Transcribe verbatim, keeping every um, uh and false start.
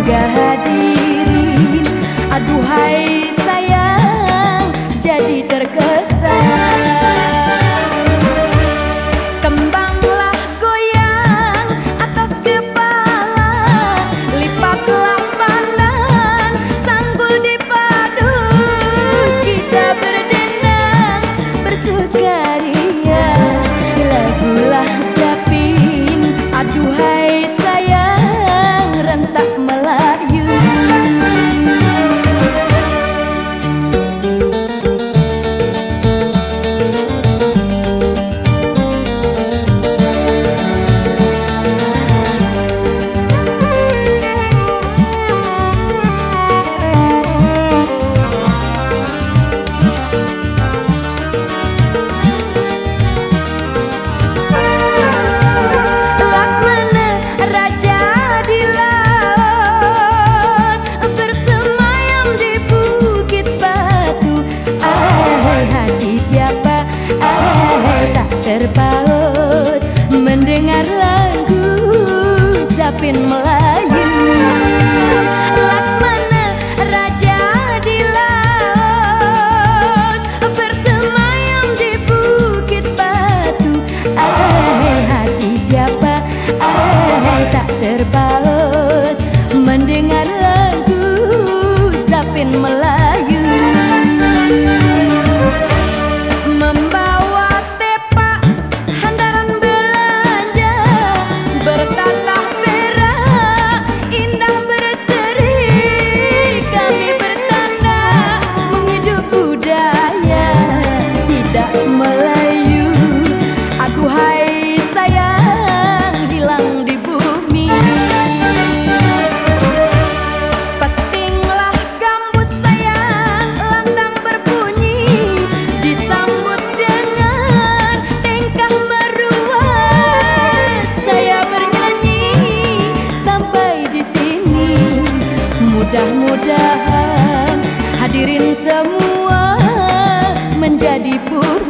semoga hadirin aduhai sayang jadi terkesan. Kembanglah goyang atas kepala, lipatlah pandan sanggul dipadu, kita berdendang bersukaria. Lagulah Zapin aduhai sayang rentak Melayu. Terpaut mendengar lagu Zapin Melayu. Laksmana raja di laut bersemayam di bukit batu. Ahai hati siapa, ahai tak terpaut mendengar lagu Zapin Melayu. Melayu, aduhai sayang hilang di bumi. Petinglah gambus sayang landang berbunyi, disambut dengan tingkah meruat. Saya bernyanyi sampai di sini, mudah-mudahan hadirin semua menjadi pur